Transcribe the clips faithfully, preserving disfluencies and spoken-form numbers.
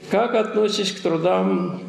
Как относитесь к трудам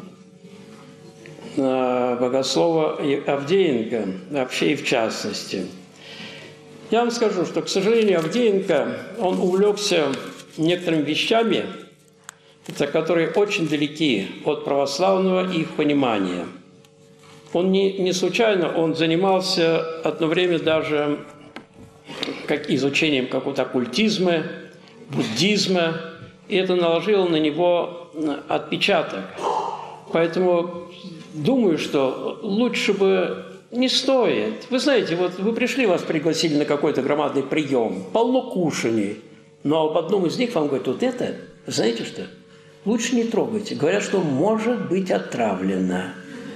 богослова Авдеенко, вообще и в частности? Я вам скажу, что, к сожалению, Авдеенко, он увлекся некоторыми вещами, которые очень далеки от православного их понимания. Он не, не случайно, он занимался одно время даже как изучением какого-то оккультизма, буддизма, и это наложило на него отпечаток. Поэтому думаю, что лучше бы не стоит. Вы знаете, вот вы пришли, вас пригласили на какой-то громадный прием, полно кушаний, но об одном из них вам говорят, вот это, знаете что, лучше не трогайте. Говорят, что может быть отравлено.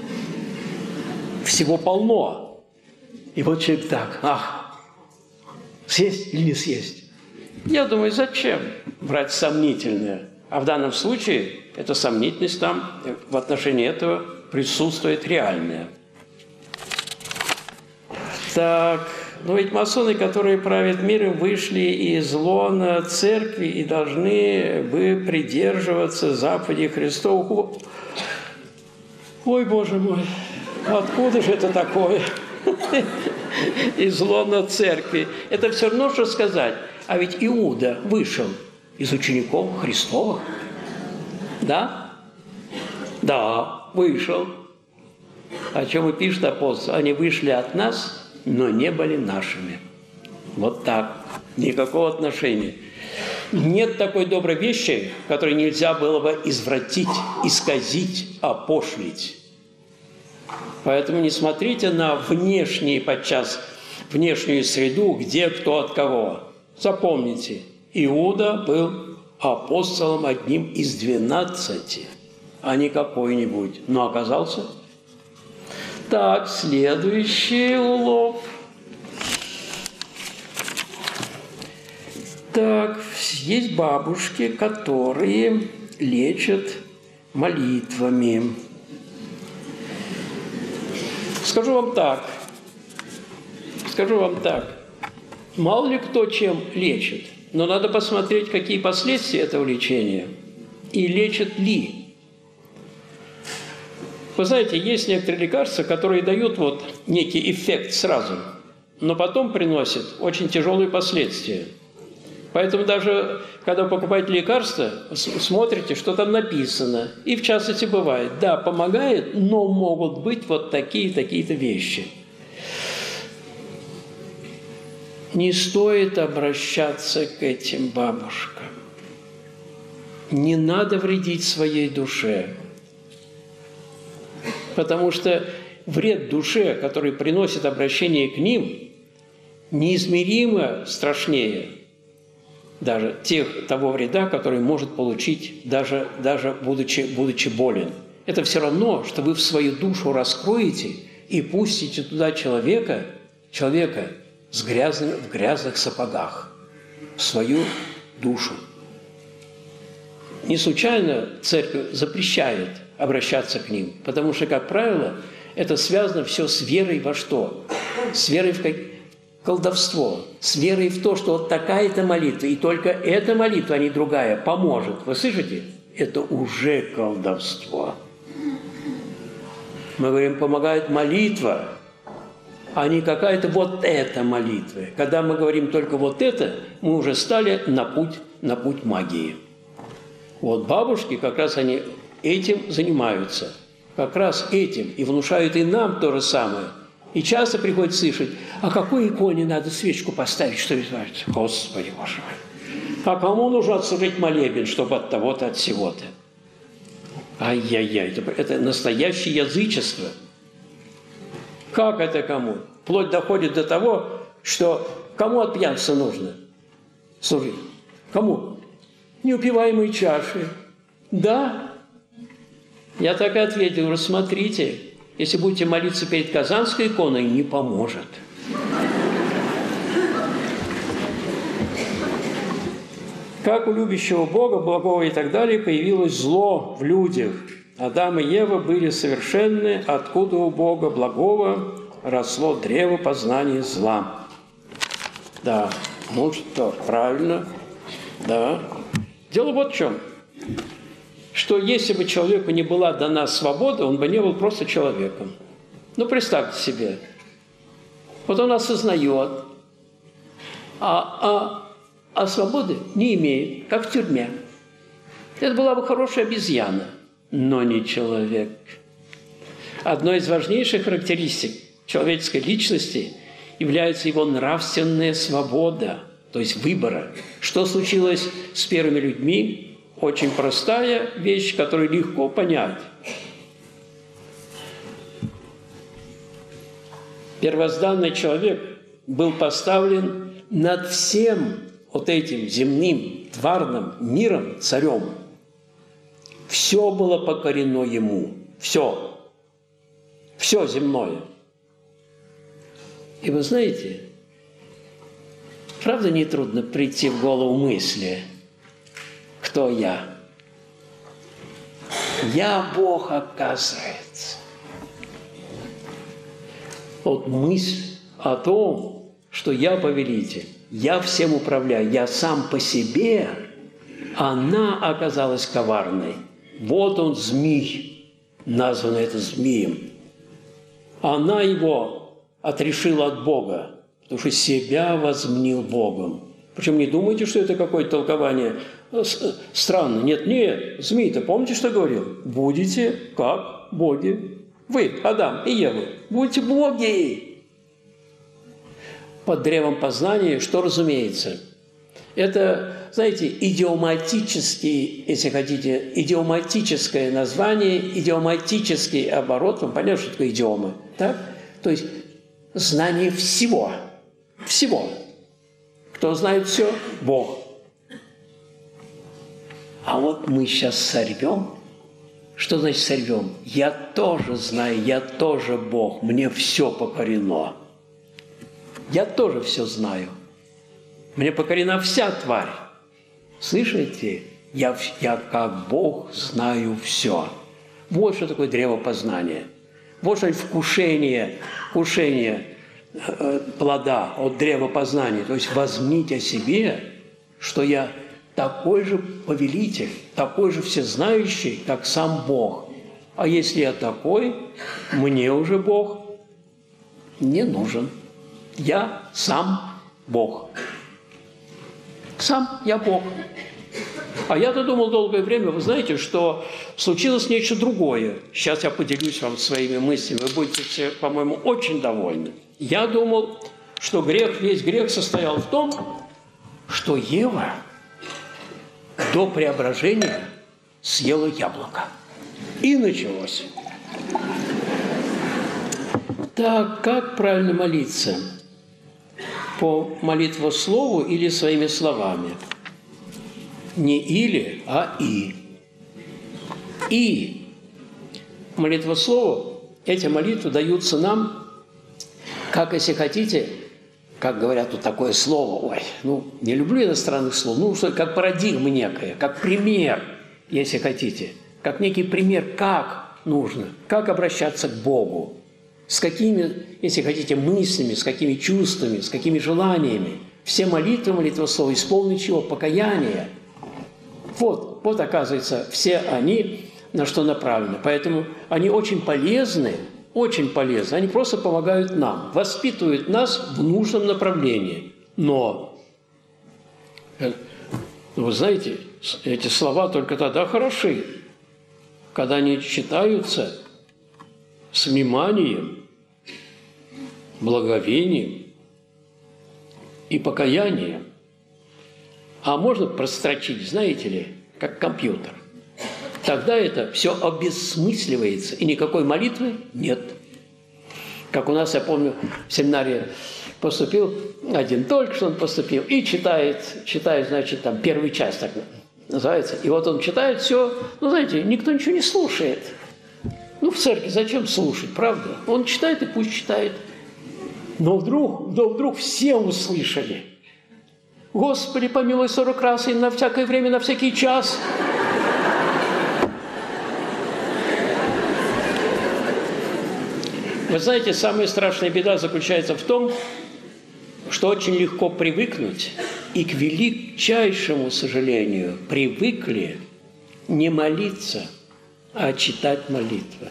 Всего полно. И вот человек так, ах, съесть или не съесть? Я думаю, зачем брать сомнительное? А в данном случае эта сомнительность там в отношении этого присутствует реальная. Так, ну ведь масоны, которые правят миром, вышли из лона церкви и должны бы придерживаться заповедей Христовых. Ой, Боже мой, откуда же это такое? Из лона церкви. Это все равно, что сказать. А ведь Иуда вышел из учеников Христовых. Да? Да, вышел. О чем и пишет апостол. Они вышли от нас, но не были нашими. Вот так. Никакого отношения. Нет такой доброй вещи, которую нельзя было бы извратить, исказить, опошлить. Поэтому не смотрите на внешние, подчас внешнюю среду, где кто от кого. Запомните, Иуда был апостолом одним из двенадцати, а не какой-нибудь, но оказался. Так, следующий улов. Так, есть бабушки, которые лечат молитвами. Скажу вам так, скажу вам так, мало ли кто чем лечит, но надо посмотреть, какие последствия этого лечения и лечат ли. Вы знаете, есть некоторые лекарства, которые дают вот некий эффект сразу, но потом приносят очень тяжелые последствия. Поэтому даже когда вы покупаете лекарства, смотрите, что там написано. И в частности бывает, да, помогает, но могут быть вот такие, такие-то вещи. Не стоит обращаться к этим бабушкам. Не надо вредить своей душе. Потому что вред душе, который приносит обращение к ним, неизмеримо страшнее даже тех, того вреда, который может получить, даже, даже будучи, будучи болен. Это все равно, что вы в свою душу раскроете и пустите туда человека, человека с грязным, в грязных сапогах, в свою душу. Не случайно церковь запрещает обращаться к ним, потому что, как правило, это связано все с верой во что? С верой в как... колдовство, с верой в то, что вот такая-то молитва, и только эта молитва, а не другая, поможет. Вы слышите? Это уже колдовство. Мы говорим, помогает молитва, а не какая-то вот эта молитва. Когда мы говорим только вот это, мы уже стали на путь, на путь магии. Вот бабушки как раз они этим занимаются. Как раз этим. И внушают и нам то же самое. И часто приходится слышать, а какой иконе надо свечку поставить, что называется? Господи, Боже мой. А кому нужно отслужить молебен, чтобы от того-то, от всего-то? Ай-яй-яй, это, это настоящее язычество. Как это кому? Вплоть доходит до того, что кому от пьянства нужно служить? Кому? Неупиваемой чаши. Да. Я так и ответил, рассмотрите. Если будете молиться перед Казанской иконой, не поможет. Как у любящего Бога, благого и так далее, появилось зло в людях. Адам и Ева были совершенны, откуда у Бога благого росло древо познания зла. Да, ну что, правильно, да. Дело вот в чем. что если бы человеку не была дана свобода, он бы не был просто человеком. Ну, представьте себе. Вот он осознает, а, а, а свободы не имеет, как в тюрьме. Это была бы хорошая обезьяна, но не человек. Одной из важнейших характеристик человеческой личности является его нравственная свобода, то есть выбора. Что случилось с первыми людьми? Очень простая вещь, которую легко понять. Первозданный человек был поставлен над всем вот этим земным, тварным миром царем. Все было покорено ему. Все. Все земное. И вы знаете, правда нетрудно прийти в голову мысли, кто я? Я Бог, оказывается. Вот мысль о том, что я повелитель, я всем управляю, я сам по себе, она оказалась коварной. Вот он, змей, назван это змеем. Она его отрешила от Бога, потому что себя возмнил Богом. Причем не думайте, что это какое-то толкование странное. Нет, нет, змей-то помните, что говорил? Будете как боги. Вы, Адам и Ева, будете боги. Под древом познания, что разумеется? Это, знаете, идиоматический, если хотите, идиоматическое название, идиоматический оборот. Вам понятно, что такое идиомы? Так? То есть знание всего. Всего. Кто знает все? Бог. А вот мы сейчас сорвем. Что значит сорвем? Я тоже знаю, я тоже Бог. Мне все покорено. Я тоже все знаю. Мне покорена вся тварь. Слышите? Я, я как Бог знаю все. Вот что такое древо познания. Вот что вкушение, вкушение э, плода от древа познания. То есть возмнить о себе, что я такой же повелитель, такой же всезнающий, как сам Бог. А если я такой, мне уже Бог не нужен. Я сам Бог. Сам я Бог. А я-то думал долгое время, вы знаете, что случилось нечто другое. Сейчас я поделюсь вам своими мыслями. Вы будете все, по-моему, очень довольны. Я думал, что грех, весь грех состоял в том, что Ева до преображения съела яблоко. И началось. Так, как правильно молиться? По молитвослову или своими словами? Не или, а и. И молитвослову, эти молитвы даются нам, как, если хотите, как говорят, вот такое слово, ой, ну, не люблю иностранных слов, ну, что, как парадигма некая, как пример, если хотите, как некий пример, как нужно, как обращаться к Богу, с какими, если хотите, мыслями, с какими чувствами, с какими желаниями. Все молитвы, молитвослова исполнены чего? Покаяние. Вот, вот, оказывается, все они на что направлены. Поэтому они очень полезны, очень полезны. Они просто помогают нам, воспитывают нас в нужном направлении. Но, вы знаете, эти слова только тогда хороши, когда они читаются с вниманием, благовением и покаянием. А можно прострочить, знаете ли, как компьютер. Тогда это все обессмысливается, и никакой молитвы нет. Как у нас, я помню, в семинаре поступил один, только что он поступил, и читает, читает, значит, там, первую часть, так называется. И вот он читает все, ну, знаете, никто ничего не слушает. Ну, в церкви зачем слушать, правда? Он читает, и пусть читает. Но вдруг, но вдруг все услышали. Господи, помилуй сорок раз, и на всякое время, на всякий час. Вы знаете, самая страшная беда заключается в том, что очень легко привыкнуть, и к величайшему сожалению привыкли не молиться, а читать молитвы.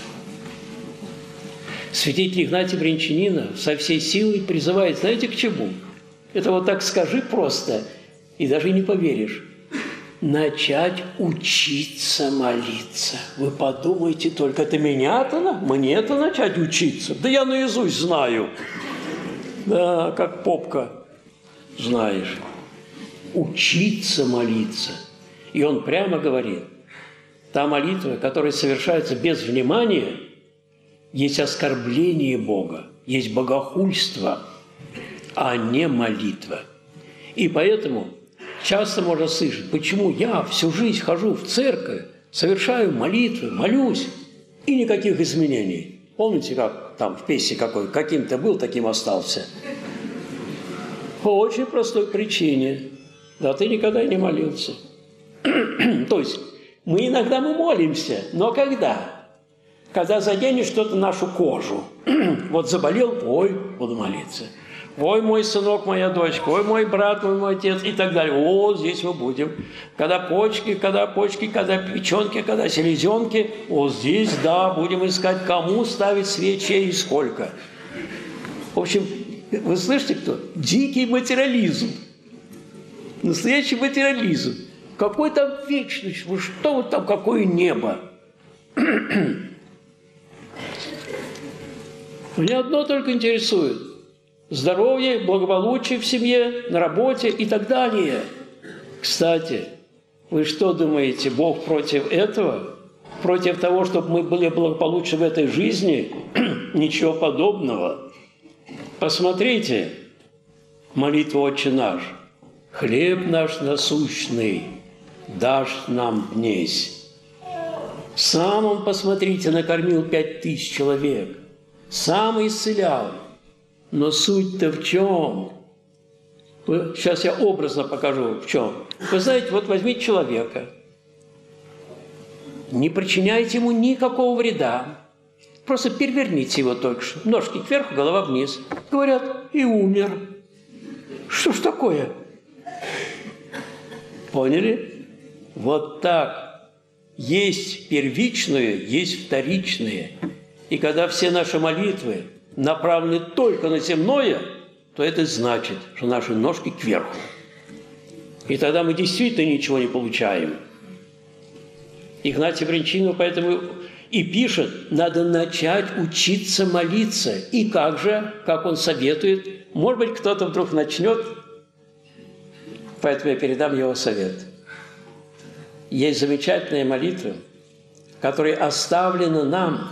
Святитель Игнатий Брянчанинов со всей силой призывает, знаете, к чему? Это вот так скажи просто, и даже не поверишь. Начать учиться молиться. Вы подумайте только, это меня-то, мне-то начать учиться? Да я наизусть знаю. Да, как попка знаешь. Учиться молиться. И он прямо говорит, та молитва, которая совершается без внимания, есть оскорбление Бога, есть богохульство, а не молитва. И поэтому часто можно слышать, почему я всю жизнь хожу в церковь, совершаю молитвы, молюсь, и никаких изменений. Помните, как там в песне какой, каким-то был, таким остался? По очень простой причине. Да ты никогда не молился. То есть мы иногда мы молимся, но когда? Когда заденет что-то нашу кожу. Вот заболел, ой, буду молиться. Ой, мой сынок, моя дочка, ой, мой брат, ой, мой отец и так далее. О, здесь мы будем. Когда почки, когда почки, когда печенки, когда селезенки. О, здесь, да, будем искать, кому ставить свечей и сколько. В общем, вы слышите, кто? Дикий материализм. Настоящий материализм. Какой там вечность? Вы что вот там, какое небо? Меня одно только интересует. Здоровье, благополучие в семье, на работе и так далее. Кстати, вы что думаете, Бог против этого? Против того, чтобы мы были благополучны в этой жизни? Ничего подобного. Посмотрите, молитва «Отче наш». «Хлеб наш насущный дашь нам днесь». Сам он, посмотрите, накормил пять тысяч человек. Сам исцелял. Но суть-то в чем? Сейчас я образно покажу, в чем. Вы знаете, вот возьмите человека. Не причиняйте ему никакого вреда. Просто переверните его только что. Ножки кверху, голова вниз. Говорят, и умер. Что ж такое? Поняли? Вот так. Есть первичное, есть вторичное. И когда все наши молитвы направлены только на земное, то это значит, что наши ножки кверху. И тогда мы действительно ничего не получаем. Игнатий Брянчанинов поэтому и пишет, надо начать учиться молиться. И как же, как он советует, может быть, кто-то вдруг начнет, поэтому я передам его совет. Есть замечательные молитвы, которые оставлены нам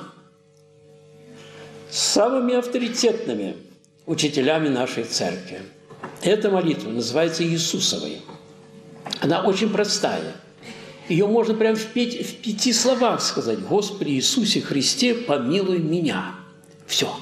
самыми авторитетными учителями нашей церкви. Эта молитва называется Иисусовой. Она очень простая. Ее можно прямо в, пять, в пяти словах сказать. «Господи Иисусе Христе, помилуй меня». Все.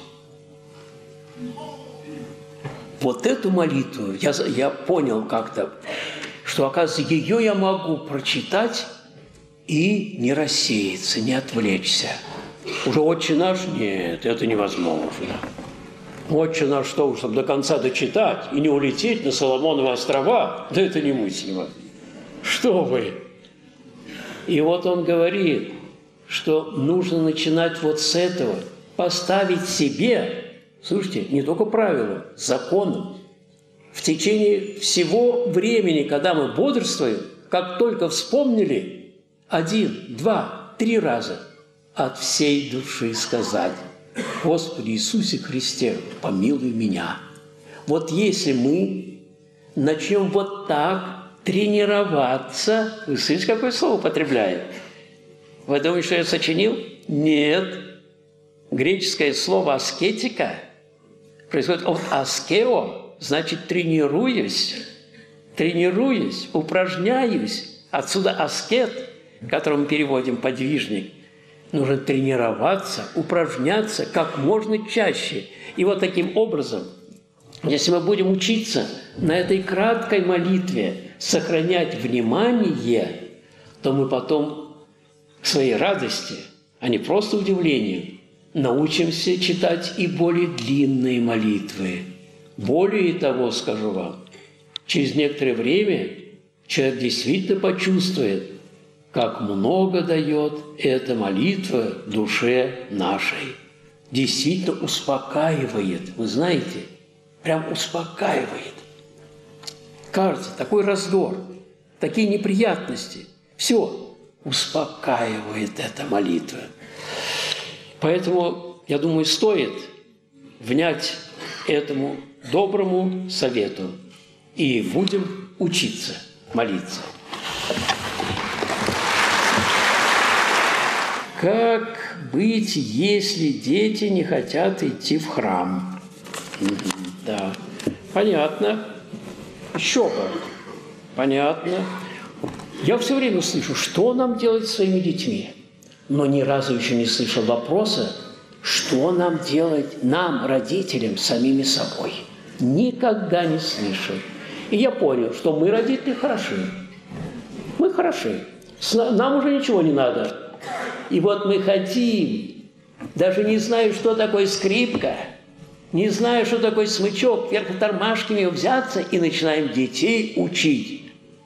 Вот эту молитву я, я понял как-то, что, оказывается, ее я могу прочитать и не рассеяться, не отвлечься. Уже «Отче наш» – нет, это невозможно. «Отче наш» что уж, чтобы до конца дочитать и не улететь на Соломоновы острова, да это немыслимо. Что вы? И вот он говорит, что нужно начинать вот с этого, поставить себе, слушайте, не только правилом, законом. В течение всего времени, когда мы бодрствуем, как только вспомнили, один, два, три раза от всей души сказать: «Господи Иисусе Христе, помилуй меня». Вот если мы начнем вот так тренироваться, вы слышите, какое слово употребляет? Вы думаете, что я сочинил? Нет. Греческое слово «аскетика» происходит от «аскео», значит «тренируюсь», «тренируюсь», «упражняюсь». Отсюда «аскет», который мы переводим «подвижник». Нужно тренироваться, упражняться как можно чаще. И вот таким образом, если мы будем учиться на этой краткой молитве сохранять внимание, то мы потом к своей радости, а не просто удивлению, научимся читать и более длинные молитвы. Более того, скажу вам, через некоторое время человек действительно почувствует, как много дает эта молитва душе нашей. Действительно успокаивает, вы знаете, прям успокаивает. Кажется, такой раздор, такие неприятности. Все успокаивает эта молитва. Поэтому, я думаю, стоит внять этому доброму совету и будем учиться молиться. Как быть, если дети не хотят идти в храм? Да, понятно. Еще бы. Понятно. Я все время слышу, что нам делать с своими детьми, но ни разу еще не слышал вопроса, что нам делать, нам, родителям, самими собой. Никогда не слышал. И я понял, что мы, родители, хороши. Мы хороши. Нам уже ничего не надо. И вот мы хотим, даже не знаю, что такое скрипка, не знаю, что такое смычок, вверх тормашками взяться и начинаем детей учить.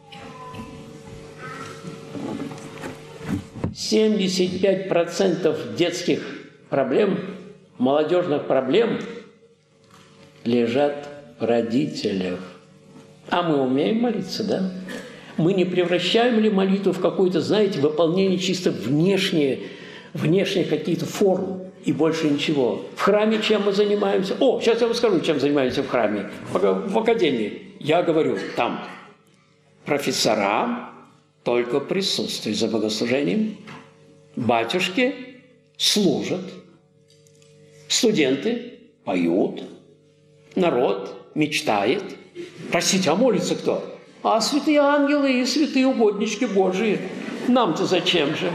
семьдесят пять процентов детских проблем, молодежных проблем лежат в родителях. А мы умеем молиться, да? Мы не превращаем ли молитву в какое-то, знаете, выполнение чисто внешнее, внешние какие-то формы и больше ничего? В храме чем мы занимаемся? О, сейчас я вам скажу, чем занимаемся в храме. В академии. Я говорю, там профессора только присутствуют за богослужением, батюшки служат, студенты поют, народ мечтает. Простите, а молится кто? А святые ангелы и святые угоднички Божии. Нам-то зачем же?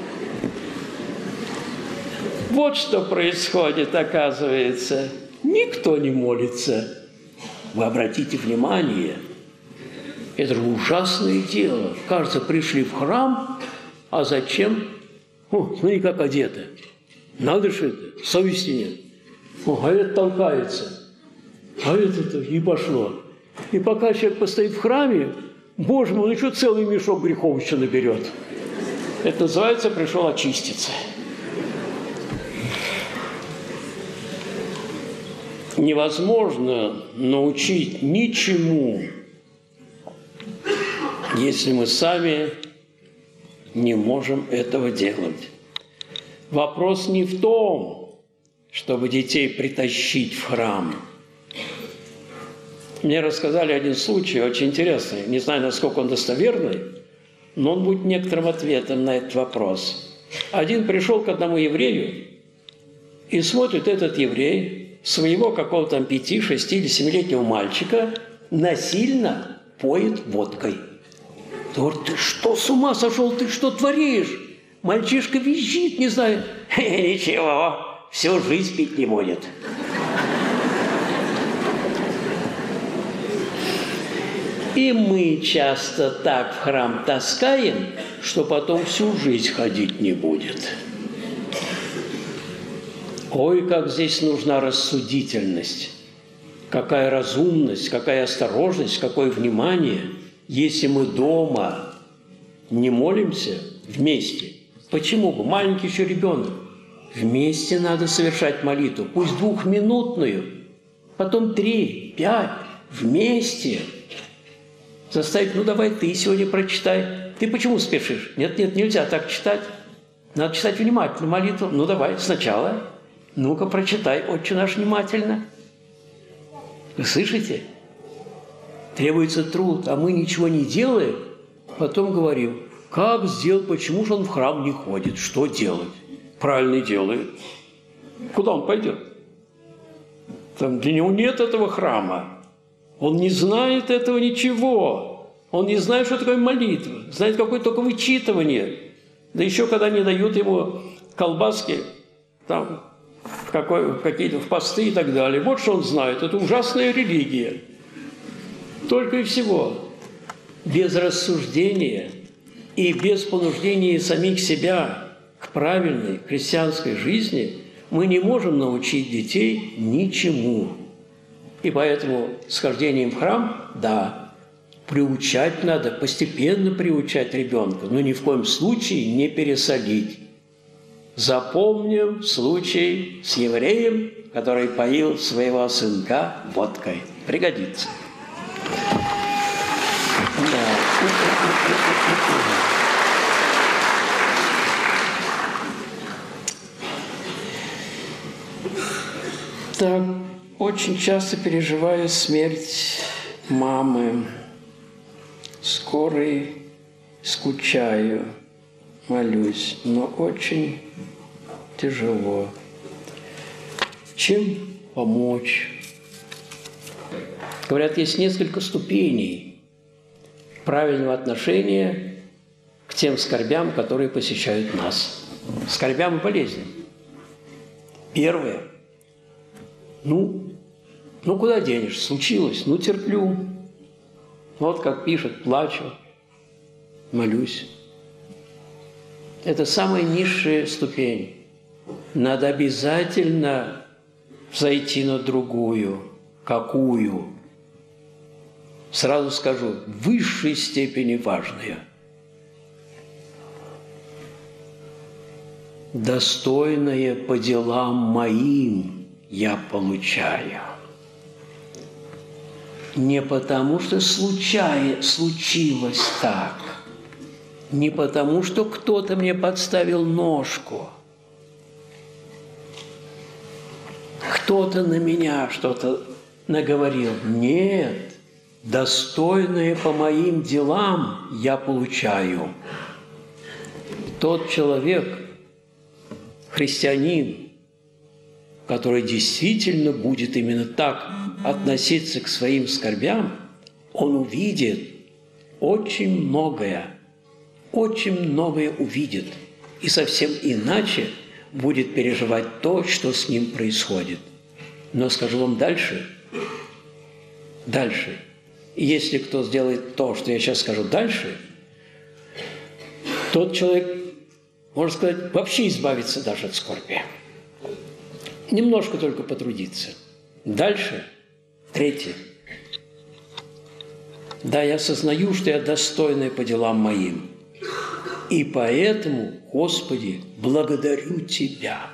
Вот что происходит, оказывается. Никто не молится. Вы обратите внимание, это же ужасное дело. Кажется, пришли в храм, а зачем? О, смотри, как одето. Надо же это, совести нет. О, а это толкается. А это-то и пошло. И пока человек постоит в храме, Боже мой, он еще целый мешок грехов еще наберет. Это называется «пришел очиститься». Невозможно научить ничему, если мы сами не можем этого делать. Вопрос не в том, чтобы детей притащить в храм. Мне рассказали один случай, очень интересный. Не знаю, насколько он достоверный, но он будет некоторым ответом на этот вопрос. Один пришел к одному еврею и смотрит, этот еврей своего какого-то там пяти, шести или семилетнего мальчика насильно поет водкой. Говорит, ты что, с ума сошел, ты что творишь? Мальчишка визжит, не знаю. Ничего, всю жизнь пить не будет. И мы часто так в храм таскаем, что потом всю жизнь ходить не будет. Ой, как здесь нужна рассудительность, какая разумность, какая осторожность, какое внимание, если мы дома не молимся вместе. Почему бы? Маленький еще ребенок. Вместе надо совершать молитву, пусть двухминутную, потом три, пять, вместе. Заставить, ну давай ты сегодня прочитай. Ты почему спешишь? Нет, нет, нельзя так читать. Надо читать внимательно молитву. Ну давай, сначала. Ну-ка, прочитай, Отче наш, внимательно. Вы слышите? Требуется труд, а мы ничего не делаем. Потом говорим, как сделать, почему же он в храм не ходит? Что делать? Правильно делает. Куда он пойдет? Там для него нет этого храма. Он не знает этого ничего. Он не знает, что такое молитва. Знает какое только вычитывание. Да еще когда не дают ему колбаски, там, в, какой, в какие-то в посты и так далее. Вот что он знает. Это ужасная религия. Только и всего. Без рассуждения и без понуждения самих себя к правильной христианской жизни мы не можем научить детей ничему. И поэтому с хождением в храм – да. Приучать надо, постепенно приучать ребенка, но ни в коем случае не пересолить. Запомним случай с евреем, который поил своего сынка водкой. Пригодится. Да. Так, очень часто переживаю смерть мамы. Скорой скучаю, молюсь, но очень тяжело. Чем помочь? Говорят, есть несколько ступеней правильного отношения к тем скорбям, которые посещают нас. Скорбям и болезням. Первое. Ну, ну куда денешь? Случилось, ну терплю. Вот как пишет, плачу, молюсь. Это самая низшая ступень. Надо обязательно взойти на другую. Какую? Сразу скажу, в высшей степени важная. Достойное по делам моим я получаю. Не потому, что случай, случилось так, не потому, что кто-то мне подставил ножку, кто-то на меня что-то наговорил. Нет, достойное по моим делам я получаю. Тот человек, христианин, который действительно будет именно так относиться к своим скорбям, он увидит очень многое, очень многое увидит и совсем иначе будет переживать то, что с ним происходит. Но скажу вам дальше, дальше. И если кто сделает то, что я сейчас скажу дальше, тот человек, можно сказать, вообще избавится даже от скорби. Немножко только потрудиться. Дальше, третье. Да, я осознаю, что я достойный по делам моим. И поэтому, Господи, благодарю Тебя.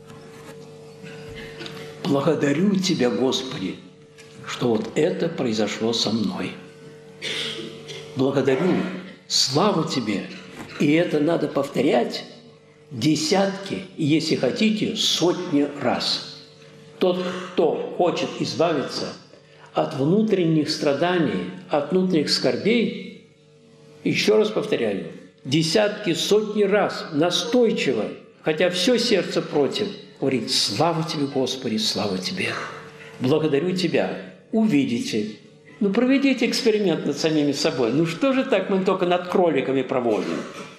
Благодарю Тебя, Господи, что вот это произошло со мной. Благодарю, слава Тебе. И это надо повторять десятки, и, если хотите, сотни раз. Тот, кто хочет избавиться от внутренних страданий, от внутренних скорбей, еще раз повторяю, десятки, сотни раз настойчиво, хотя все сердце против, говорит: слава Тебе, Господи, слава Тебе. Благодарю Тебя. Увидите. Ну, проведите эксперимент над самими собой. Ну, что же так мы только над кроликами проводим?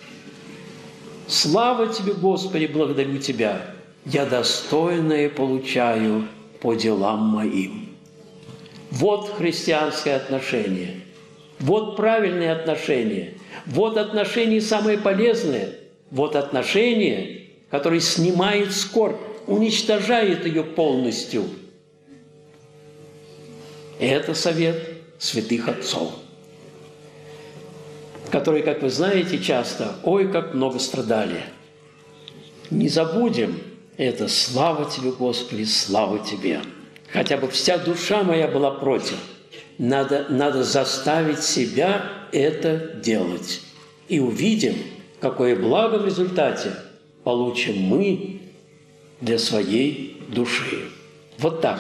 Слава Тебе, Господи, благодарю Тебя. Я достойное получаю по делам моим. Вот христианское отношение. Вот правильное отношение. Вот отношение самое полезное. Вот отношение, которое снимает скорбь, уничтожает ее полностью. Это совет святых отцов, которые, как вы знаете, часто, ой, как много страдали. Не забудем это. Слава Тебе, Господи, слава Тебе. Хотя бы вся душа моя была против. Надо, надо заставить себя это делать. И увидим, какое благо в результате получим мы для своей души. Вот так.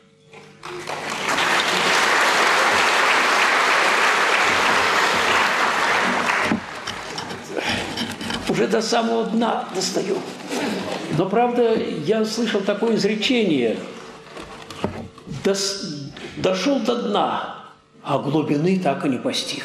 Уже до самого дна достаю. Но, правда, я слышал такое изречение: Дос, дошел до дна, а глубины так и не постиг.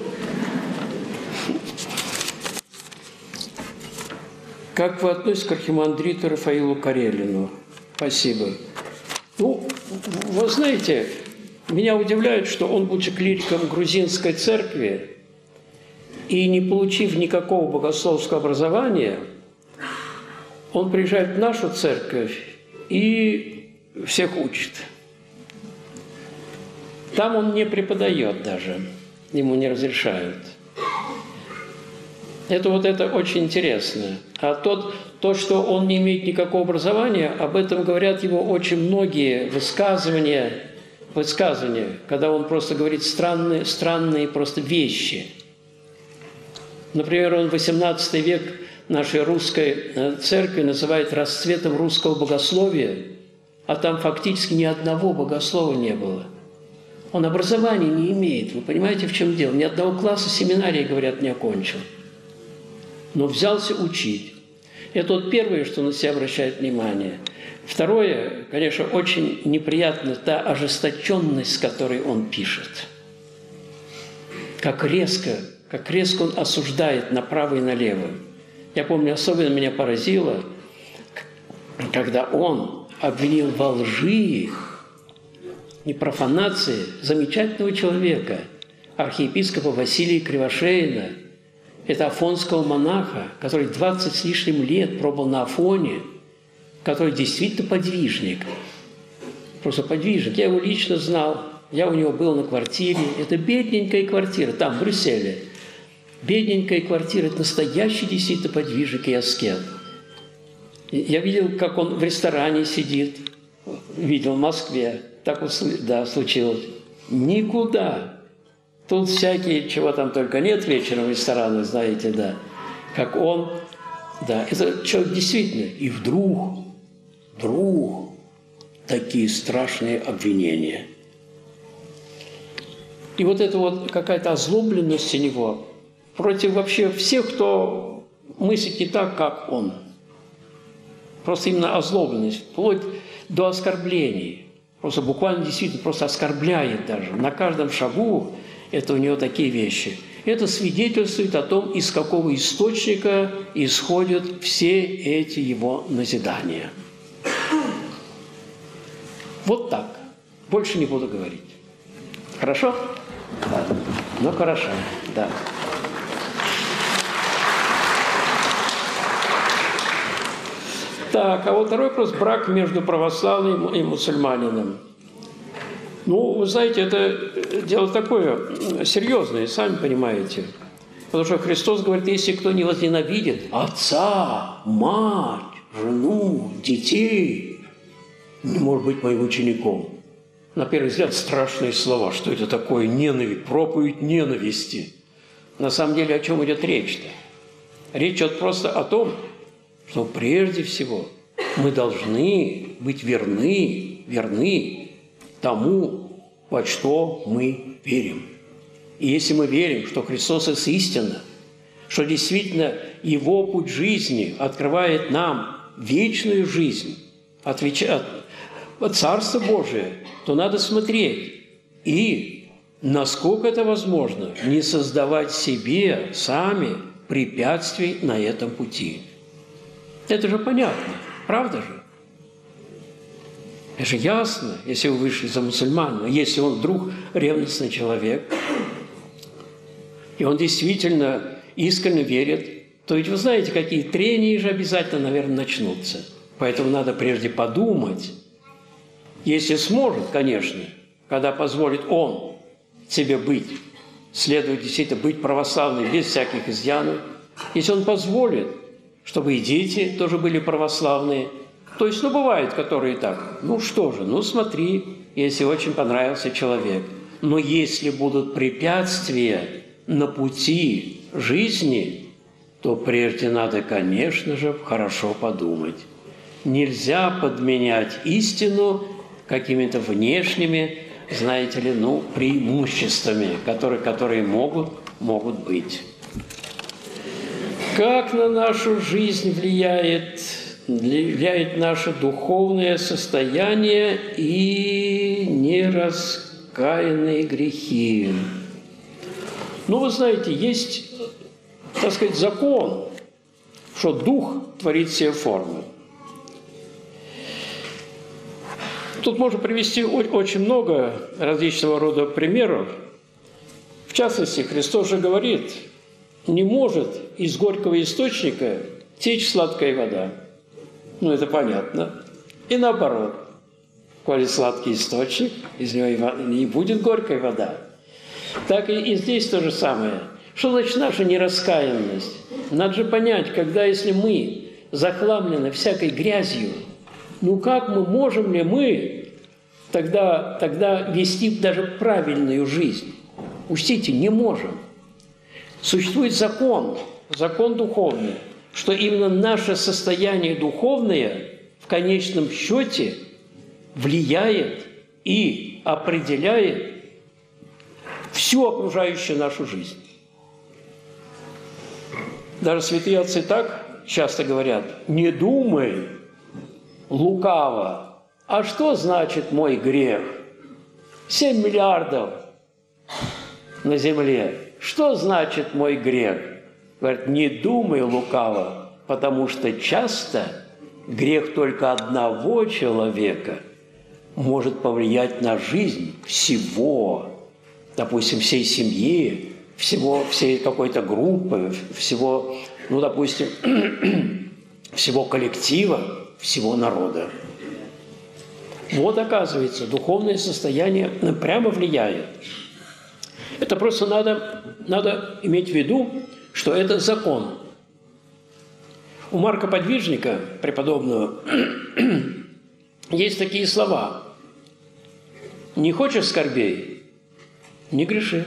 Как вы относитесь к архимандриту Рафаилу Карелину? Спасибо. Ну, вы знаете, меня удивляет, что он, будучи клириком грузинской церкви и не получив никакого богословского образования, он приезжает в нашу церковь и всех учит. Там он не преподает даже. ему не разрешают. Это вот это очень интересно. А тот, то, что он не имеет никакого образования, об этом говорят его очень многие высказывания, высказывания, когда он просто говорит странные, странные просто вещи. Например, он восемнадцатый век нашей русской церкви называет расцветом русского богословия, а там фактически ни одного богослова не было. Он образования не имеет, вы понимаете, в чем дело? Ни одного класса семинарии, говорят, не окончил. Но взялся учить. Это вот первое, что на себя обращает внимание. Второе, конечно, очень неприятно та ожесточенность, с которой он пишет. Как резко, как резко он осуждает направо и налево. Я помню, особенно меня поразило, когда он обвинил во лжи, не профанации, замечательного человека, архиепископа Василия Кривошеина, это афонского монаха, который двадцать с лишним лет пробыл на Афоне, который действительно подвижник, просто подвижник. Я его лично знал, я у него был на квартире. Это бедненькая квартира, там, в Брюсселе. Бедненькая квартира – это настоящий действительно подвижник и аскет. Я видел, как он в ресторане сидит, видел в Москве, так вот, да, случилось. Никуда. Тут всякие, чего там только нет вечером в ресторанах, знаете, да. Как он, да, это человек действительно. И вдруг, вдруг такие страшные обвинения. И вот это вот какая-то озлобленность у него против вообще всех, кто мыслит не так, как он. Просто именно озлобленность, вплоть до оскорблений. Просто буквально действительно просто оскорбляет даже. На каждом шагу это у него такие вещи. Это свидетельствует о том, из какого источника исходят все эти его назидания. Вот так. Больше не буду говорить. Хорошо? Да. Ну, хорошо. Да. Так, а вот второй вопрос – брак между православным и мусульманином. Ну, вы знаете, это дело такое серьезное, сами понимаете. Потому что Христос говорит, если кто не возненавидит отца, мать, жену, детей, не может быть моим учеником. На первый взгляд страшные слова. Что это такое ненависть, проповедь ненависти? На самом деле о чем идет речь-то? Речь идет просто о том, что прежде всего мы должны быть верны, верны тому, во что мы верим. И если мы верим, что Христос – это истина, что действительно Его путь жизни открывает нам вечную жизнь, отвечает Царство Божие, то надо смотреть и, насколько это возможно, не создавать себе сами препятствий на этом пути. Это же понятно, правда же? Это же ясно, если вы вышли за мусульманина, если он вдруг ревностный человек, и он действительно искренне верит, то ведь вы знаете, какие трения же обязательно, наверное, начнутся. Поэтому надо прежде подумать, если сможет, конечно, когда позволит он себе быть, следует действительно быть православным без всяких изъянов, если он позволит, чтобы и дети тоже были православные. То есть, ну, бывают, которые так. Ну, что же, ну, смотри, если очень понравился человек. Но если будут препятствия на пути жизни, то прежде надо, конечно же, хорошо подумать. Нельзя подменять истину какими-то внешними, знаете ли, ну, преимуществами, которые, которые могут, могут быть. Как на нашу жизнь влияет, влияет наше духовное состояние и нераскаянные грехи? Ну, вы знаете, есть, так сказать, закон, что дух творит все формы. Тут можно привести очень много различного рода примеров. В частности, Христос же говорит, не может из горького источника течь сладкая вода. Ну, это понятно. И наоборот, коли сладкий источник, из него не будет горькая вода. Так и, и здесь то же самое. Что значит наша нераскаянность? Надо же понять, когда если мы захламлены всякой грязью, ну как мы, можем ли мы тогда, тогда вести даже правильную жизнь? Учтите, не можем. Существует закон, закон духовный, что именно наше состояние духовное в конечном счете влияет и определяет всю окружающую нашу жизнь. Даже святые отцы так часто говорят: не думай лукаво. А что значит мой грех? Семь миллиардов на земле. Что значит мой грех? Говорят, не думай лукаво, потому что часто грех только одного человека может повлиять на жизнь всего, допустим, всей семьи, всего, всей какой-то группы, всего, ну, допустим, всего коллектива, всего народа. Вот, оказывается, духовное состояние прямо влияет. Это просто надо, надо иметь в виду, что это закон. У Марка Подвижника, преподобного, есть такие слова: «Не хочешь скорбей? Не греши».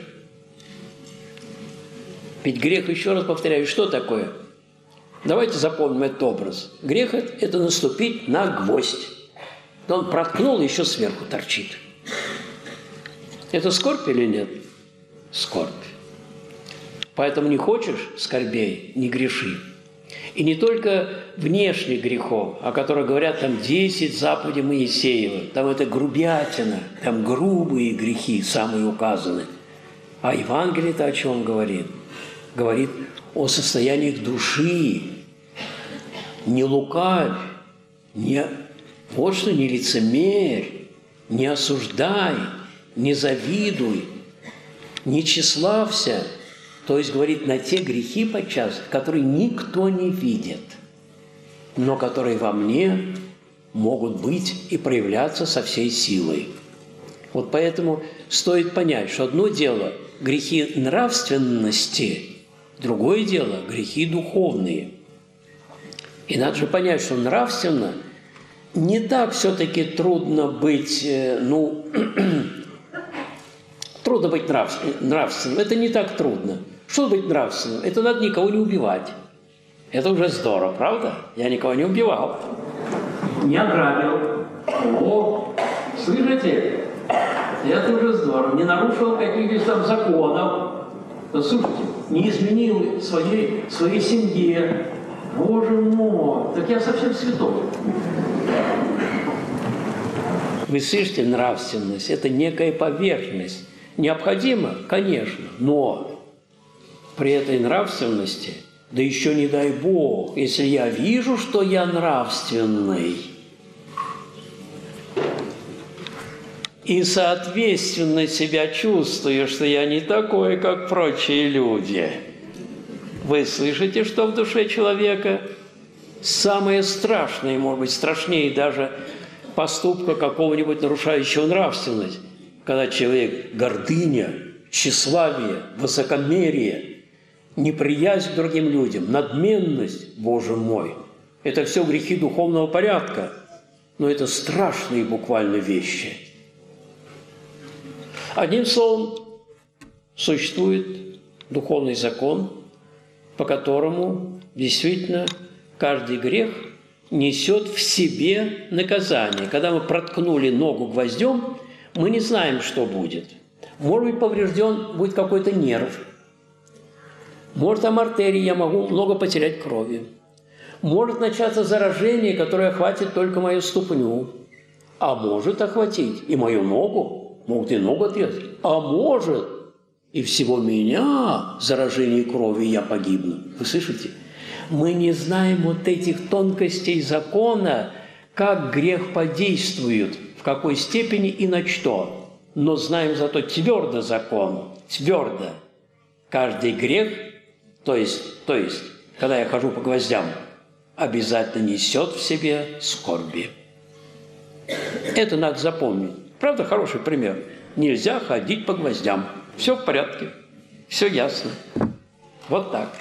Ведь грех, еще раз повторяю, что такое? Давайте запомним этот образ. Грех – это наступить на гвоздь. Да он проткнул, еще сверху торчит. Это скорбь или нет? Скорбь. Поэтому не хочешь скорбей – не греши. И не только внешних грехов, о которых говорят там десять заповедей Моисеева. Там это грубятина, там грубые грехи самые указаны. А Евангелие-то о чем говорит? Говорит о состоянии души. Не лукавь, не, вот что, не лицемерь, не осуждай, не завидуй, не тщеславься. То есть, говорит, на те грехи подчас, которые никто не видит, но которые во мне могут быть и проявляться со всей силой. Вот поэтому стоит понять, что одно дело – грехи нравственности, другое дело – грехи духовные. И надо же понять, что нравственно не так все-таки трудно быть, ну, трудно быть нравственным. Это не так трудно. Что быть нравственным? Это надо никого не убивать. Это уже здорово, правда? Я никого не убивал. Не ограбил. О, слышите? Это уже здорово. Не нарушил каких-то там законов. Да, слушайте, не изменил своей, своей семье. Боже мой, так я совсем святой. Вы слышите, нравственность – это некая поверхность. Необходимо, конечно, но при этой нравственности, да еще не дай Бог, если я вижу, что я нравственный, и соответственно себя чувствую, что я не такой, как прочие люди. Вы слышите, что в душе человека самое страшное, может быть, страшнее даже поступка какого-нибудь нарушающего нравственность, когда человек гордыня, тщеславие, высокомерие, неприязнь к другим людям, надменность, Боже мой, это все грехи духовного порядка, но это страшные буквально вещи. Одним словом, существует духовный закон, по которому действительно каждый грех несет в себе наказание. Когда мы проткнули ногу гвоздем, мы не знаем, что будет. Может быть, поврежден будет какой-то нерв. Может, там артерии, я могу много потерять крови. Может начаться заражение, которое охватит только мою ступню. А может охватить и мою ногу, могут и ногу отрезать. А может, и всего меня заражение крови, я погибну. Вы слышите? Мы не знаем вот этих тонкостей закона, как грех подействует, в какой степени и на что. Но знаем зато твердо закон, твердо. Каждый грех, то есть, то есть, когда я хожу по гвоздям, обязательно несет в себе скорби. Это надо запомнить. Правда, хороший пример. Нельзя ходить по гвоздям. Все в порядке, все ясно. Вот так.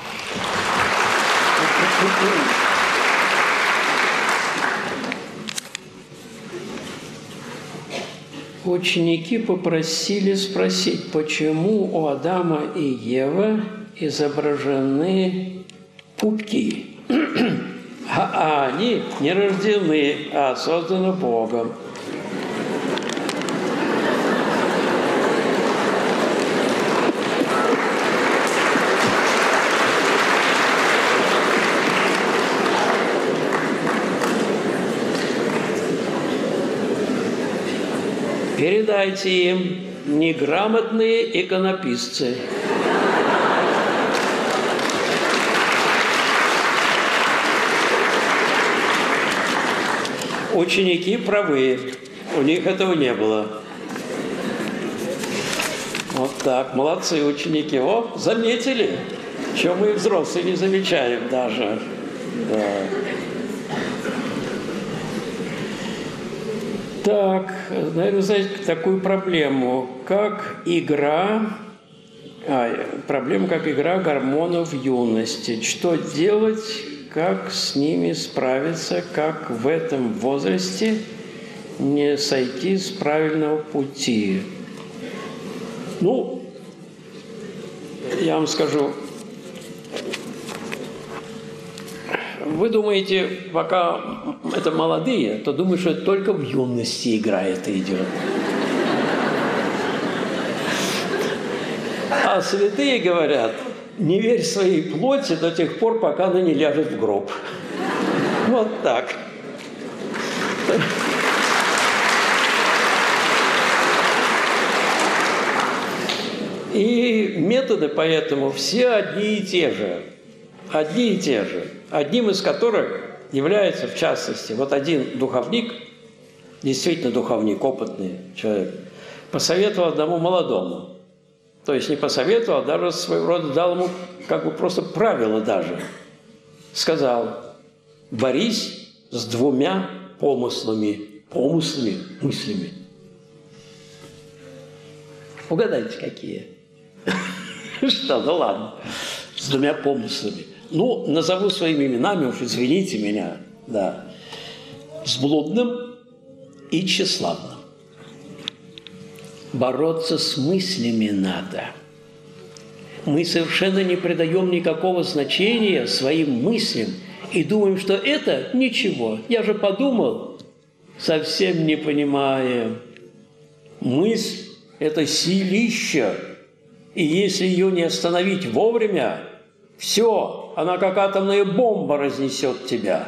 Ученики попросили спросить, почему у Адама и Евы изображены пупки, а они не рождены, а созданы Богом. Передайте им, неграмотные иконописцы. Ученики правы, у них этого не было. Вот так, молодцы ученики. О, заметили, что мы взрослые не замечаем даже. Да. Так, наверное, знаете, такую проблему, как игра, а, проблема, как игра гормонов в юности. Что делать, как с ними справиться, как в этом возрасте не сойти с правильного пути. Ну, я вам скажу, вы думаете, пока это молодые, то думают, что это только в юности игра эта идет. А святые говорят, не верь своей плоти до тех пор, пока она не ляжет в гроб. Вот так. И методы поэтому все одни и те же. Одни и те же. Одним из которых является, в частности, вот один духовник, действительно духовник, опытный человек, посоветовал одному молодому. То есть не посоветовал, а даже своего рода дал ему как бы просто правило даже. Сказал, борись с двумя помыслами. Помыслами, мыслями. Угадайте, какие? Что, ну ладно, с двумя помыслами. Ну, назову своими именами, уж извините меня, да. С блудным и тщеславным. Бороться с мыслями надо. Мы совершенно не придаем никакого значения своим мыслям и думаем, что это ничего. Я же подумал, совсем не понимаем. Мысль – это силища, и если ее не остановить вовремя, все, она как атомная бомба разнесет тебя.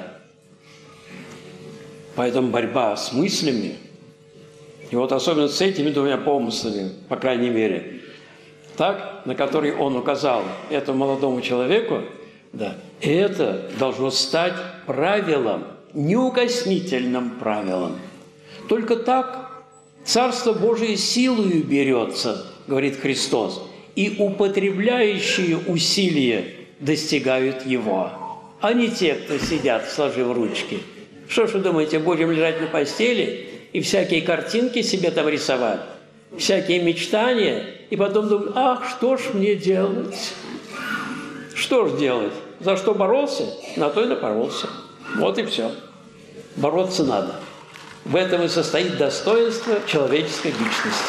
Поэтому борьба с мыслями, и вот особенно с этими двумя помыслами, по крайней мере, так, на который он указал этому молодому человеку, да, это должно стать правилом, неукоснительным правилом. Только так Царство Божие силою берется, говорит Христос, и употребляющие усилия достигают его, а не те, кто сидят, сложив ручки. Что ж вы думаете, будем лежать на постели и всякие картинки себе там рисовать, всякие мечтания, и потом думать, ах, что ж мне делать? Что ж делать? За что боролся, на то и напоролся. Вот и все. Бороться надо. В этом и состоит достоинство человеческой личности.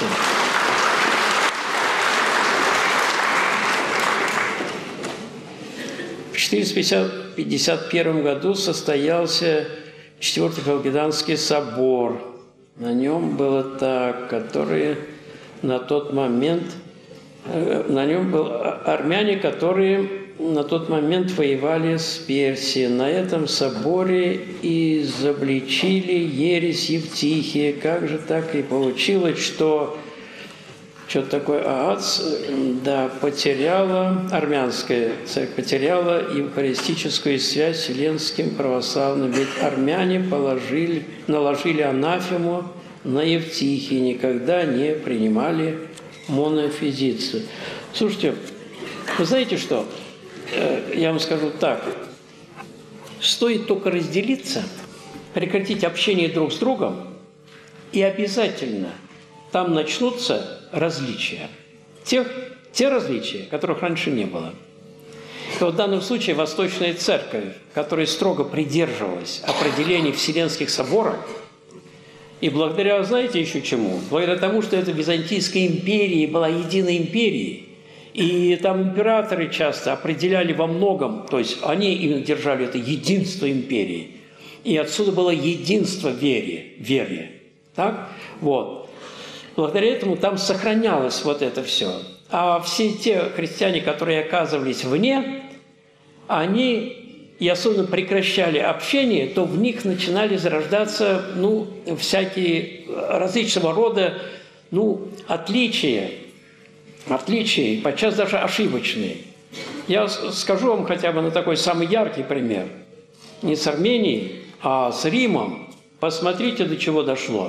В четыреста пятьдесят первом году состоялся Четвертый Халкиданский собор. На нем было так, которые на тот момент, на нем были армяне, которые на тот момент воевали с Персией. На этом соборе изобличили ересь Евтихия. Как же так и получилось, что что-то такое Аац, да, потеряла, армянская церковь потеряла евхаристическую связь с Вселенским православным. Ведь армяне положили, наложили анафему на Евтихия, никогда не принимали монофизицию. Слушайте, вы знаете что? Я вам скажу так. Стоит только разделиться, прекратить общение друг с другом, и обязательно там начнутся различия. тех, те различия, которых раньше не было. И вот в данном случае Восточная Церковь, которая строго придерживалась определений Вселенских соборов, и благодаря, знаете еще чему? Благодаря тому, что эта Византийская империя была единой империей, и там императоры часто определяли во многом, то есть они именно держали это единство империи, и отсюда было единство в вере, вере. Так? Вот. Благодаря этому там сохранялось вот это все. А все те христиане, которые оказывались вне, они, и особенно прекращали общение, то в них начинали зарождаться ну, всякие различного рода ну, отличия, отличия, подчас даже ошибочные. Я скажу вам хотя бы на такой самый яркий пример. Не с Арменией, а с Римом. Посмотрите, до чего дошло.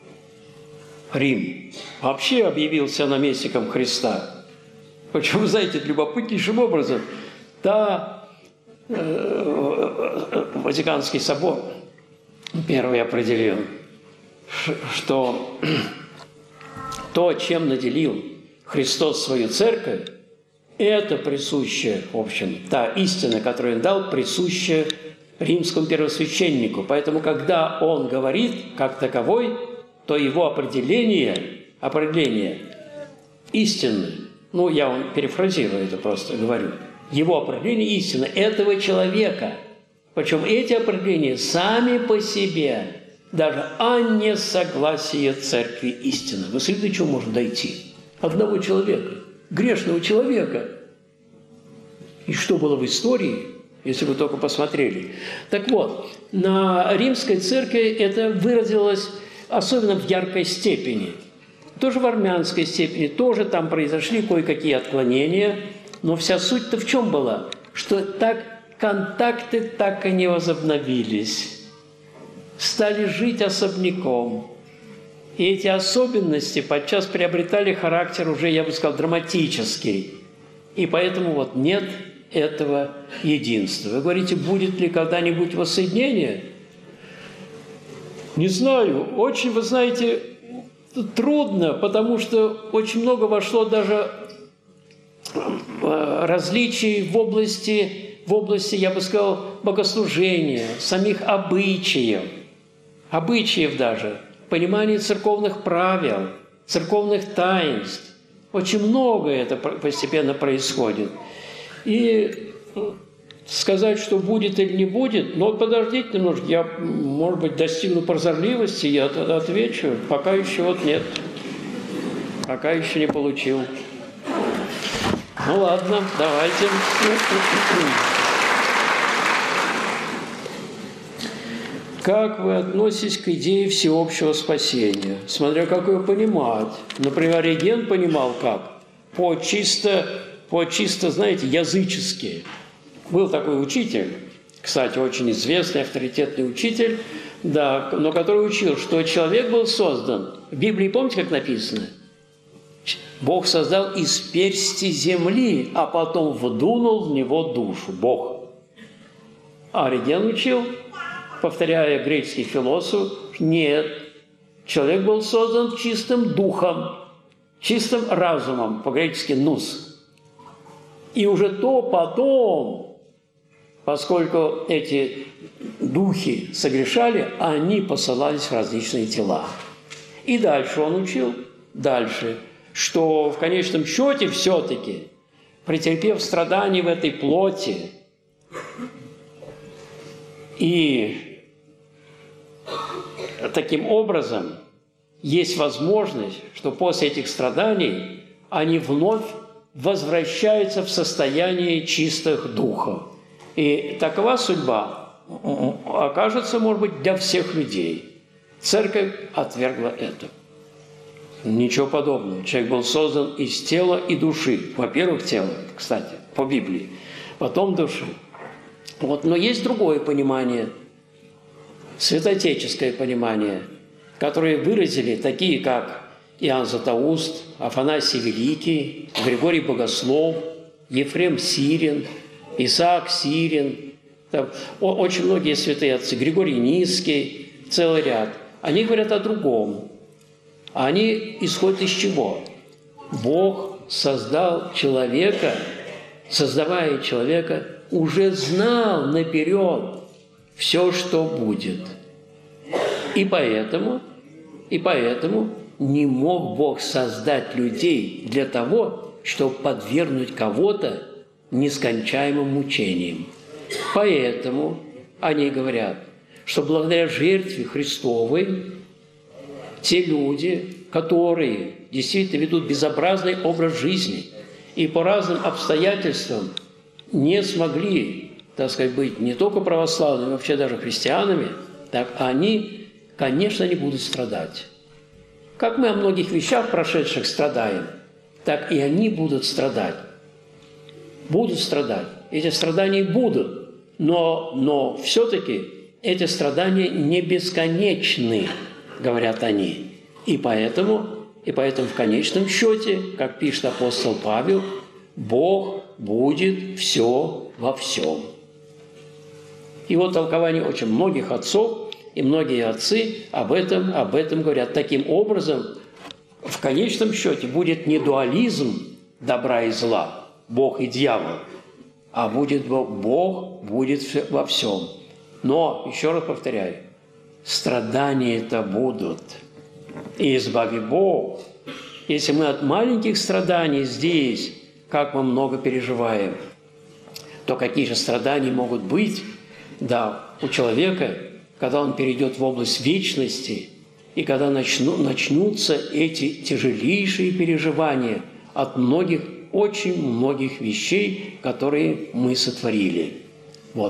Рим вообще объявился наместником Христа. Причем, вы знаете, любопытнейшим образом, да, э, Ватиканский собор первый определил, что то, чем наделил Христос свою церковь, это присуще, в общем, та истина, которую он дал, присуща римскому первосвященнику. Поэтому, когда он говорит как таковой, то его определение, определение истины, ну, я вам перефразирую это просто говорю, его определение истины этого человека, причем эти определения сами по себе, даже о несогласии церкви истины. Вы смотрите, до чего может дойти? Одного человека, грешного человека. И что было в истории, если вы только посмотрели. Так вот, на римской церкви это выразилось особенно в яркой степени. Тоже в армянской степени, тоже там произошли кое-какие отклонения, но вся суть-то в чем была? Что так контакты так и не возобновились, стали жить особняком. И эти особенности подчас приобретали характер уже, я бы сказал, драматический. И поэтому вот нет этого единства. Вы говорите, будет ли когда-нибудь воссоединение? Не знаю. Очень, вы знаете, трудно, потому что очень много вошло даже различий в области, в области, я бы сказал, богослужения, самих обычаев, обычаев даже, понимания церковных правил, церковных таинств. Очень много это постепенно происходит. И сказать, что будет или не будет, но подождите немножко, я, может быть, достигну прозорливости, я тогда отвечу. Пока еще вот нет. Пока еще не получил. Ну ладно, давайте. Как вы относитесь к идее всеобщего спасения? Смотря как ее понимать. Например, Ориген понимал как? По чисто, по чисто, знаете, язычески. Был такой учитель, кстати, очень известный, авторитетный учитель, да, но который учил, что человек был создан. В Библии, помните, как написано? Бог создал из персти земли, а потом вдунул в него душу. Бог. А Ориген учил, повторяя греческий философ, нет, человек был создан чистым духом, чистым разумом, по-гречески «нус». И уже то потом, поскольку эти духи согрешали, они посылались в различные тела. И дальше он учил, дальше, что в конечном счете все-таки, претерпев страдания в этой плоти, и таким образом есть возможность, что после этих страданий они вновь возвращаются в состояние чистых духов. И такова судьба окажется, может быть, для всех людей. Церковь отвергла это. Ничего подобного. Человек был создан из тела и души. Во-первых, тело, кстати, по Библии. Потом души. Вот. Но есть другое понимание, святоотеческое понимание, которое выразили такие, как Иоанн Златоуст, Афанасий Великий, Григорий Богослов, Ефрем Сирин, Исаак Сирин, там, очень многие святые отцы, Григорий Низкий, целый ряд. Они говорят о другом. Они исходят из чего? Бог создал человека, создавая человека, уже знал наперед все, что будет. И поэтому, и поэтому не мог Бог создать людей для того, чтобы подвергнуть кого-то нескончаемым мучениям. Поэтому они говорят, что благодаря жертве Христовой те люди, которые действительно ведут безобразный образ жизни и по разным обстоятельствам не смогли, так сказать, быть не только православными, вообще даже христианами, так они, конечно, не будут страдать. Как мы о многих вещах прошедших страдаем, так и они будут страдать. Будут страдать. Эти страдания будут, но, но все-таки эти страдания не бесконечны, говорят они. И поэтому, и поэтому в конечном счете, как пишет апостол Павел, Бог будет все во всем. И вот толкование очень многих отцов, и многие отцы об этом, об этом говорят. Таким образом, в конечном счете будет не дуализм добра и зла, Бог и дьявол, а будет Бог будет во всем. Но, еще раз повторяю, страдания-то будут. И избави Бог, если мы от маленьких страданий здесь, как мы много переживаем, то какие же страдания могут быть, да, у человека, когда он перейдет в область вечности, и когда начну, начнутся эти тяжелейшие переживания от многих, очень многих вещей, которые мы сотворили. Вот.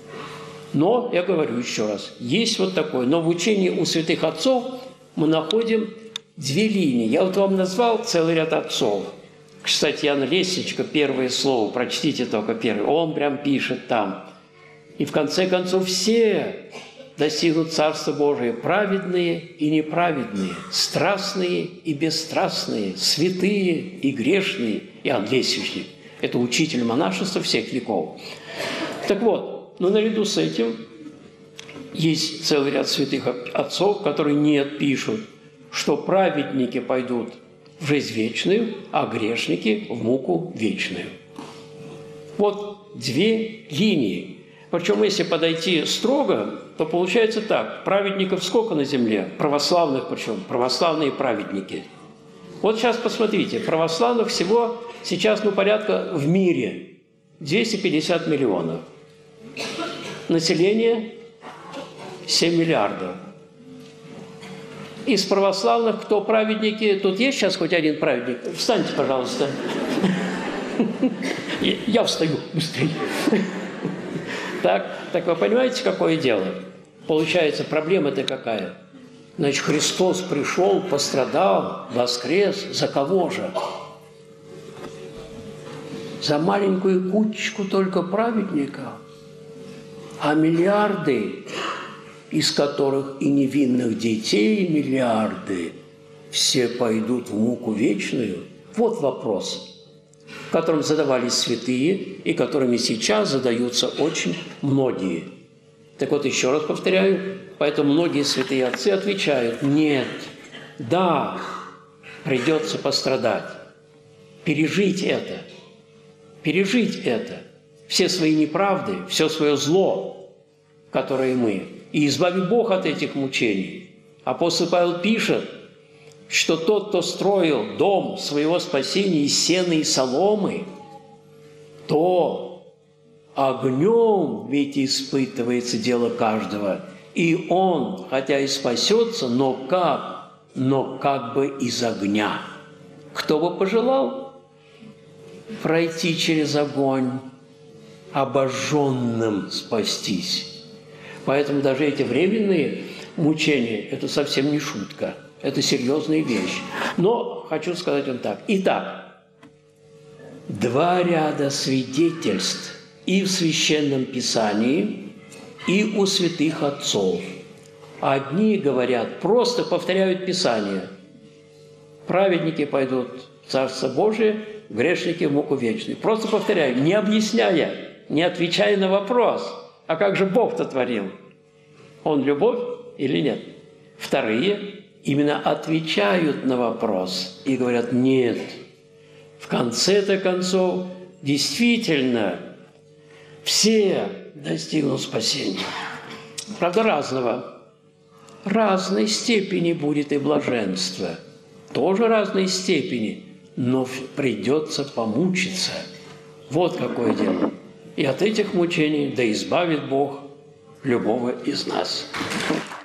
Но, я говорю еще раз, есть вот такое. Но в учении у святых отцов мы находим две линии. Я вот вам назвал целый ряд отцов. Кстати, Иоанн Лесничка, первое слово, прочтите только первое. Он прям пишет там. И в конце концов все достигнут Царства Божия, праведные и неправедные, страстные и бесстрастные, святые и грешные. Иоанн Лесничник – это учитель монашества всех веков. Так вот, но наряду с этим есть целый ряд святых отцов, которые нет, пишут, что праведники пойдут в жизнь вечную, а грешники в муку вечную. Вот две линии. Причем, если подойти строго, то получается так. Праведников сколько на земле? Православных причем, православные праведники. Вот сейчас посмотрите, православных всего сейчас, ну, порядка в мире двести пятьдесят миллионов. Население семь миллиардов. Из православных кто праведники? Тут есть сейчас хоть один праведник? Встаньте, пожалуйста. Я встаю быстрее. Так, так вы понимаете, какое дело? Получается, проблема-то какая? Значит, Христос пришел, пострадал, воскрес. За кого же? За маленькую кучку только праведников. А миллиарды, из которых и невинных детей миллиарды, все пойдут в муку вечную? Вот вопрос, которым задавались святые и которыми сейчас задаются очень многие. Так вот, еще раз повторяю, поэтому многие святые отцы отвечают: нет, да, придется пострадать, пережить это, пережить это, все свои неправды, все свое зло, которое мы, и избави Бог от этих мучений. Апостол Павел пишет, что тот, кто строил дом своего спасения из сена и соломы, то огнем ведь испытывается дело каждого. И он, хотя и спасется, но как? Но как бы из огня. Кто бы пожелал пройти через огонь, обожженным спастись? Поэтому даже эти временные мучения – это совсем не шутка. Это серьезная вещь. Но хочу сказать вам так. Итак, два ряда свидетельств и в Священном Писании, и у святых отцов. Одни говорят, просто повторяют Писание. Праведники пойдут в Царство Божие, грешники в муку вечную. Просто повторяю, не объясняя, не отвечая на вопрос, а как же Бог-то творил? Он любовь или нет? Вторые именно отвечают на вопрос и говорят: нет, в конце-то концов действительно все достигнут спасения. Правда, разного. Разной степени будет и блаженство. Тоже разной степени, но придется помучиться. Вот какое дело. И от этих мучений да избавит Бог любого из нас.